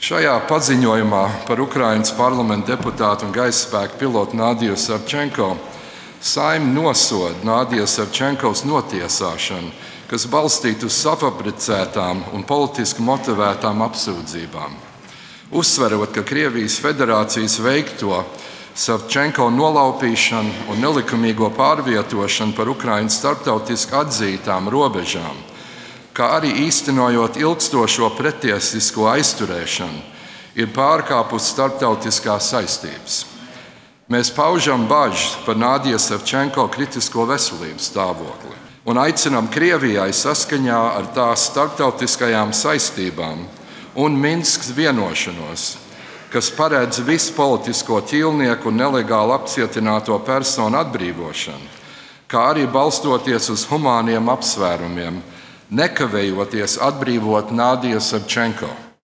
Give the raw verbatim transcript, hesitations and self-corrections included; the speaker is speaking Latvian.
Šajā paziņojumā par Ukrainas parlamenta deputātu un gaisspēka pilotu Nadiju Savčenko Saeima nosoda Nadijas Savčenkovas notiesāšanu, kas balstīta uz safabricētām un politiski motivētām apsūdzībām. Uzsverot, ka Krievijas Federācijas veikto Savčenko nolaupīšanu un nelikumīgo pārvietošanu par Ukrainas starptautiski atzītām robežām, kā arī īstenojot ilgstošo pretiesisko aizturēšanu, ir pārkāpusi starptautiskās saistības. Mēs paužam bažas par Nadijas Savčenko kritisko veselības stāvokli un aicinām Krievijai saskaņā ar tās starptautiskajām saistībām un Minskas vienošanos, kas paredz visu politisko ķīlnieku un nelegāli apcietināto personu atbrīvošanu, kā arī balstoties uz humāniem apsvērumiem, nekavējoties atbrīvot Nadiju Savčenko.